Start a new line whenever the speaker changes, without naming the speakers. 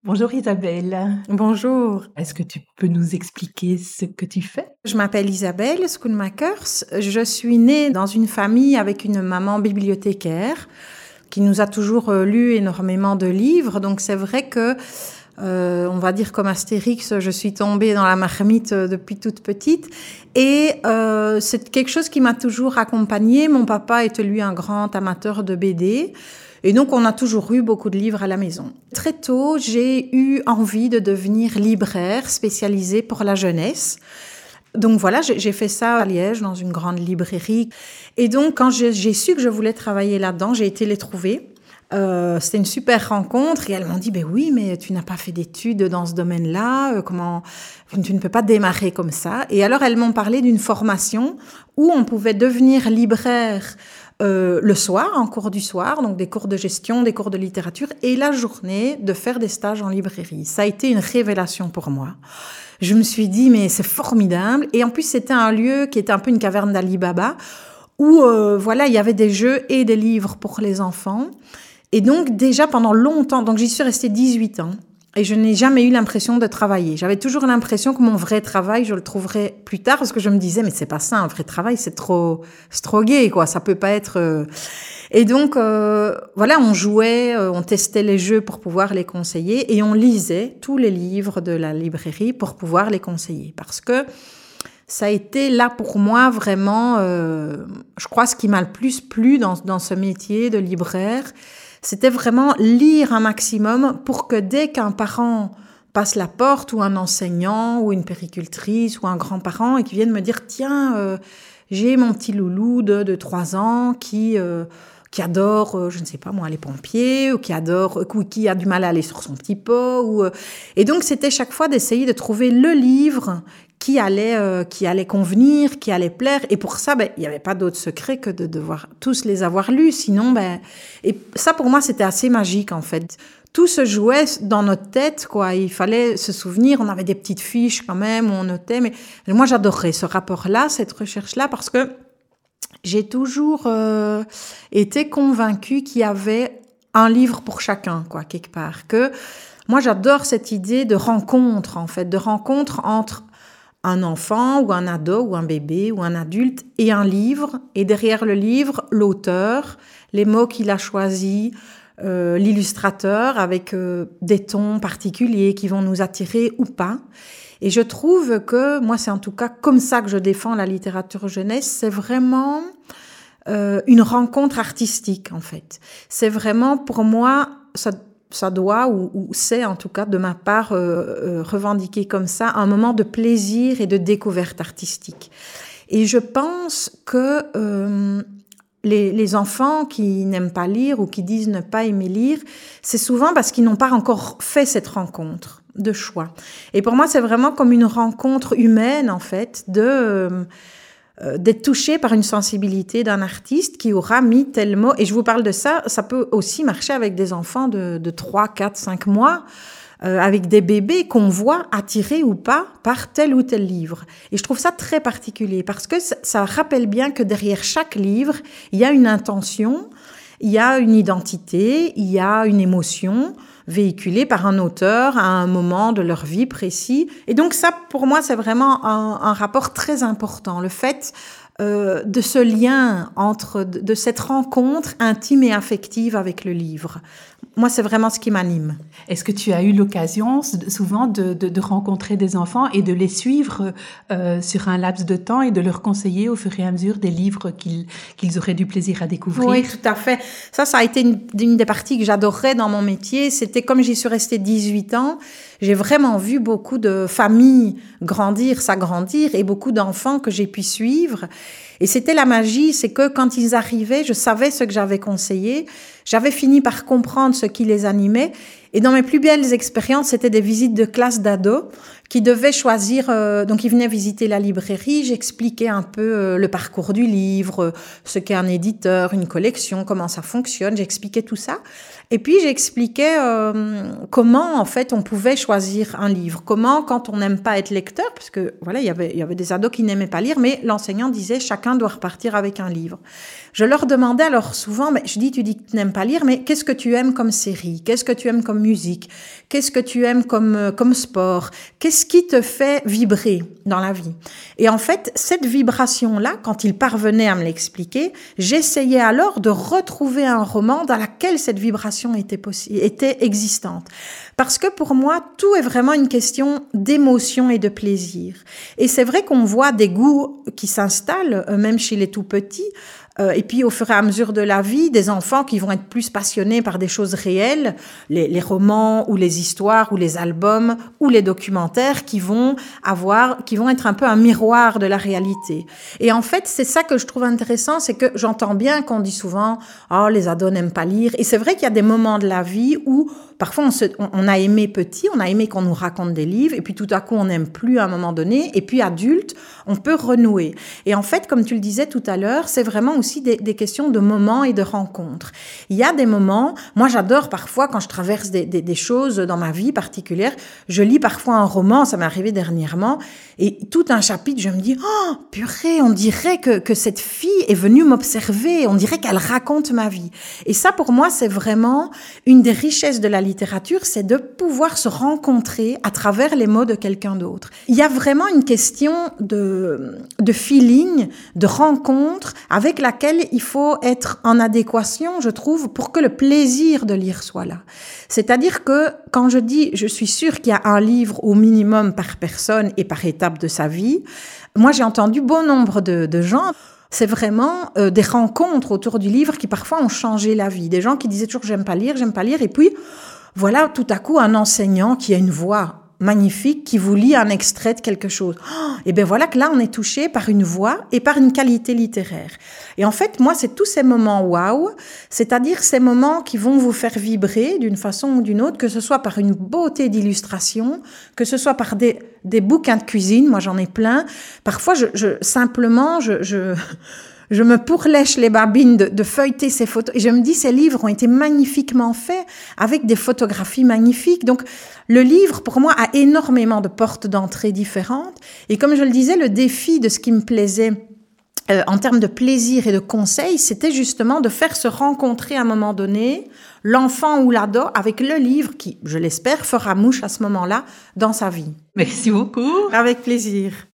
Bonjour Isabelle.
Bonjour,
Est-ce que tu peux nous expliquer ce que tu fais?
je m'appelle Isabelle Schoenmakers. Je suis née dans une famille avec une maman bibliothécaire qui nous a toujours lu énormément de livres. Donc c'est vrai que, on va dire comme Astérix, je suis tombée dans la marmite depuis toute petite. Et c'est quelque chose qui m'a toujours accompagnée. Mon papa était lui un grand amateur de BD. Et donc, on a toujours eu beaucoup de livres à la maison. Très tôt, j'ai eu envie de devenir libraire spécialisée pour la jeunesse. Donc voilà, j'ai fait ça à Liège, dans une grande librairie. Et donc, quand j'ai su que je voulais travailler là-dedans, j'ai été les trouver. C'était une super rencontre et elles m'ont dit ben oui, mais tu n'as pas fait d'études dans ce domaine-là, comment tu ne peux pas démarrer comme ça. Et alors elles m'ont parlé d'une formation où on pouvait devenir libraire le soir, en cours du soir, donc des cours de gestion, des cours de littérature, et la journée de faire des stages en librairie. Ça a été une révélation pour moi. Je me suis dit mais c'est formidable, et en plus c'était un lieu qui était un peu une caverne d'Ali Baba où voilà, il y avait des jeux et des livres pour les enfants. Et donc, déjà pendant longtemps, donc j'y suis restée 18 ans et je n'ai jamais eu l'impression de travailler. J'avais toujours l'impression que mon vrai travail, je le trouverais plus tard parce que je me disais, mais c'est pas ça, un vrai travail, c'est trop gay, quoi. Ça peut pas être. Et donc, voilà, on jouait, on testait les jeux pour pouvoir les conseiller et on lisait tous les livres de la librairie pour pouvoir les conseiller. Parce que ça a été là pour moi vraiment, je crois, ce qui m'a le plus plu dans ce métier de libraire. C'était vraiment lire un maximum pour que dès qu'un parent passe la porte, ou un enseignant, ou une péricultrice, ou un grand-parent, et qui viennent me dire « Tiens, j'ai mon petit loulou de 3 ans qui adore, je ne sais pas moi, les pompiers, ou qui a du mal à aller sur son petit pot. » Et donc, c'était chaque fois d'essayer de trouver le livre qui allait convenir, qui allait plaire. Et pour ça, il n'y avait pas d'autre secret que de devoir tous les avoir lus. Sinon, et ça, pour moi, c'était assez magique, en fait. Tout se jouait dans notre tête, quoi. Il fallait se souvenir. On avait des petites fiches, quand même, où on notait. Mais moi, j'adorais ce rapport-là, cette recherche-là, parce que j'ai toujours été convaincue qu'il y avait un livre pour chacun, quoi, quelque part. Que moi, j'adore cette idée de rencontre, en fait, de rencontre entre un enfant ou un ado ou un bébé ou un adulte et un livre, et derrière le livre, l'auteur, les mots qu'il a choisis, l'illustrateur avec des tons particuliers qui vont nous attirer ou pas. Et je trouve que, moi c'est en tout cas comme ça que je défends la littérature jeunesse, c'est vraiment une rencontre artistique en fait. C'est vraiment pour moi, ça doit, ou c'est en tout cas de ma part revendiqué comme ça, un moment de plaisir et de découverte artistique. Et je pense que les enfants qui n'aiment pas lire ou qui disent ne pas aimer lire, c'est souvent parce qu'ils n'ont pas encore fait cette rencontre de choix. Et pour moi, c'est vraiment comme une rencontre humaine, en fait, d'être touché par une sensibilité d'un artiste qui aura mis tel mot. Et je vous parle de ça, ça peut aussi marcher avec des enfants de 3, 4, 5 mois, avec des bébés qu'on voit attirés ou pas par tel ou tel livre. Et je trouve ça très particulier parce que ça rappelle bien que derrière chaque livre, il y a une intention, il y a une identité, il y a une émotion véhiculée par un auteur à un moment de leur vie précis. Et donc ça, pour moi, c'est vraiment un rapport très important. Le fait de ce lien de cette rencontre intime et affective avec le livre. Moi, c'est vraiment ce qui m'anime.
Est-ce que tu as eu l'occasion souvent de rencontrer des enfants et de les suivre sur un laps de temps et de leur conseiller au fur et à mesure des livres qu'ils auraient du plaisir à découvrir?
Oui, tout à fait. Ça a été une des parties que j'adorais dans mon métier. C'était comme j'y suis restée 18 ans, j'ai vraiment vu beaucoup de familles s'agrandir et beaucoup d'enfants que j'ai pu suivre. Et c'était la magie, c'est que quand ils arrivaient, je savais ce que j'avais conseillé. J'avais fini par comprendre ce qui les animait. Et dans mes plus belles expériences, c'était des visites de classe d'ados qui devaient choisir. Donc, ils venaient visiter la librairie. J'expliquais un peu le parcours du livre, ce qu'est un éditeur, une collection, comment ça fonctionne. J'expliquais tout ça. Et puis, j'expliquais comment, en fait, on pouvait choisir un livre. Comment, quand on n'aime pas être lecteur, parce que, voilà, il y avait des ados qui n'aimaient pas lire, mais l'enseignant disait, chacun doit repartir avec un livre. Je leur demandais alors souvent, je dis, tu dis que tu n'aimes pas lire, mais qu'est-ce que tu aimes comme série? Qu'est-ce que tu aimes comme musique? Qu'est-ce que tu aimes comme sport? Qu'est-ce qui te fait vibrer dans la vie? Et en fait, cette vibration-là, quand il parvenait à me l'expliquer, j'essayais alors de retrouver un roman dans lequel cette vibration était existante. Parce que pour moi, tout est vraiment une question d'émotion et de plaisir. Et c'est vrai qu'on voit des goûts qui s'installent, même chez les tout petits. Et puis, au fur et à mesure de la vie, des enfants qui vont être plus passionnés par des choses réelles, les romans ou les histoires ou les albums ou les documentaires qui vont être un peu un miroir de la réalité. Et en fait, c'est ça que je trouve intéressant, c'est que j'entends bien qu'on dit souvent « Oh, les ados n'aiment pas lire ». Et c'est vrai qu'il y a des moments de la vie où parfois on a aimé petit, on a aimé qu'on nous raconte des livres, et puis tout à coup on n'aime plus à un moment donné, et puis adulte, on peut renouer. Et en fait, comme tu le disais tout à l'heure, c'est vraiment aussi des questions de moments et de rencontres. Il y a des moments, moi j'adore parfois quand je traverse des choses dans ma vie particulière, je lis parfois un roman, ça m'est arrivé dernièrement, et tout un chapitre, je me dis « Oh, purée, on dirait que cette fille est venue m'observer, on dirait qu'elle raconte ma vie. » Et ça, pour moi, c'est vraiment une des richesses de la littérature, c'est de pouvoir se rencontrer à travers les mots de quelqu'un d'autre. Il y a vraiment une question de feeling, de rencontre avec laquelle il faut être en adéquation, je trouve, pour que le plaisir de lire soit là. C'est-à-dire que quand je dis, je suis sûre qu'il y a un livre au minimum par personne et par étape de sa vie, moi j'ai entendu bon nombre de gens. C'est vraiment des rencontres autour du livre qui parfois ont changé la vie. Des gens qui disaient toujours j'aime pas lire, et puis voilà tout à coup un enseignant qui a une voix magnifique qui vous lit un extrait de quelque chose. Oh, et bien voilà que là on est touché par une voix et par une qualité littéraire. Et en fait moi c'est tous ces moments waouh, c'est-à-dire ces moments qui vont vous faire vibrer d'une façon ou d'une autre, que ce soit par une beauté d'illustration, que ce soit par des bouquins de cuisine, moi j'en ai plein. Parfois je me pourlèche les babines de feuilleter ces photos. Et je me dis, ces livres ont été magnifiquement faits, avec des photographies magnifiques. Donc, le livre, pour moi, a énormément de portes d'entrée différentes. Et comme je le disais, le défi de ce qui me plaisait en termes de plaisir et de conseils, c'était justement de faire se rencontrer à un moment donné l'enfant ou l'ado avec le livre qui, je l'espère, fera mouche à ce moment-là dans sa vie.
Merci beaucoup.
Avec plaisir.